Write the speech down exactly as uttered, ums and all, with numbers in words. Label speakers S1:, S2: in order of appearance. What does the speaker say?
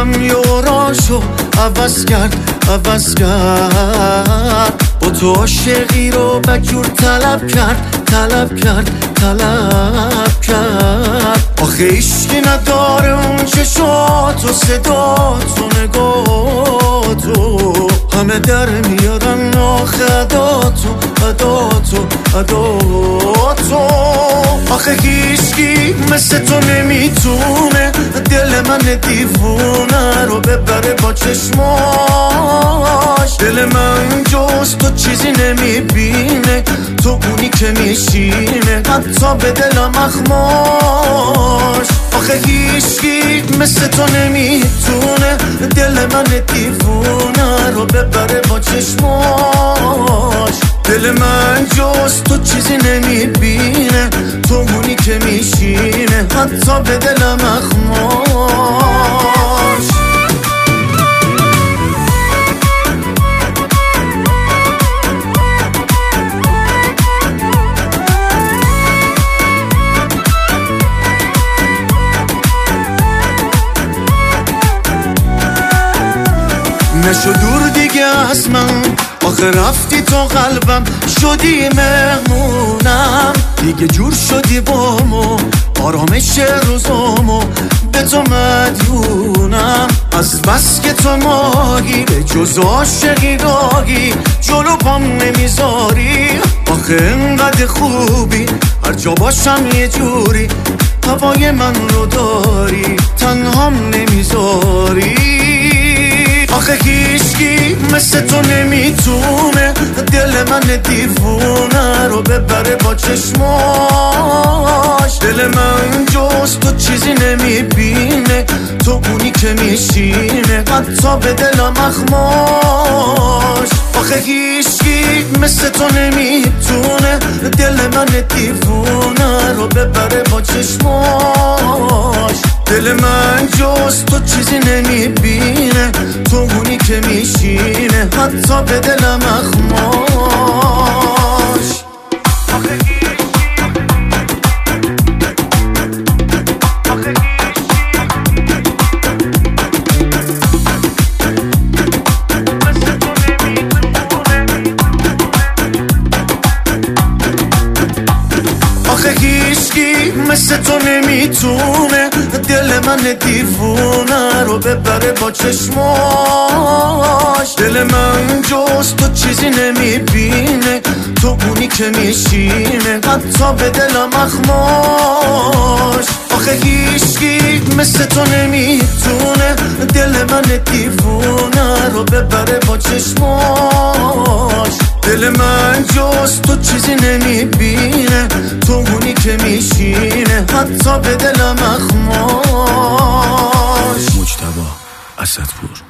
S1: دلم یوراشو عوض کرد عوض کرد، با تو عاشقی رو بجور طلب کرد طلب کرد طلب کرد. آخه عشقی نداره اون چشات و صدات و نگاتو، همه در میارن آخه عداتو عداتو عداتو. آخه هیچکی مثل تو نمیتونه دل من دیوونه رو ببره با چشماش. دل من جز تو چیزی نمیبینه، تو اونی که میشینه حتی به دلم اخماش. آخه هیچکی مثل تو نمیتونه دل من دیوونه رو ببره با چشماش. دل من جز تو چیزی نمیبینه، تو اونی که میشینه حتی به دلم اخماش. نشو دور دیگه از من، آخه رفتی تو قلبم شدی مهمونم. دیگه جور شدی بامو آرامش روزامو به تو مدیونم. از بس که تو ماهی به جز عاشقی راهی جلو پام نمیذاری. آخه انقدر خوبی هر جا باشم یه جوری هوای من رو داری تنهام نمیذاری. آخه هیچکی مثل تو نمیتونه دل من دیوونه رو ببره با چشماش. دل من جز تو چیزی نمیبینه، تو اونی که میشینه حتی به دلم اخماش. آخه هیچکی مثل تو نمیتونه دل من دیوونه رو ببره با چشماش. دل من جز تو چیزی نمیبینه، تو اونی که میشینه حتی به دلم اخماش. آخه هیچکی مثل تو نمیتونه دل من دیوونه رو ببره با چشماش. دل من جز تو چیزی نمیبینه، تو اونی که میشینه حتی به دلم اخماش. آخه هیچکی مثل تو نمیتونه دل من دیوونه رو ببره با چشماش. دل من جز تو چیزی نمیبینه، تو اونی که میشینه حتی به دلم اخماش.
S2: مجتبی اسدپور.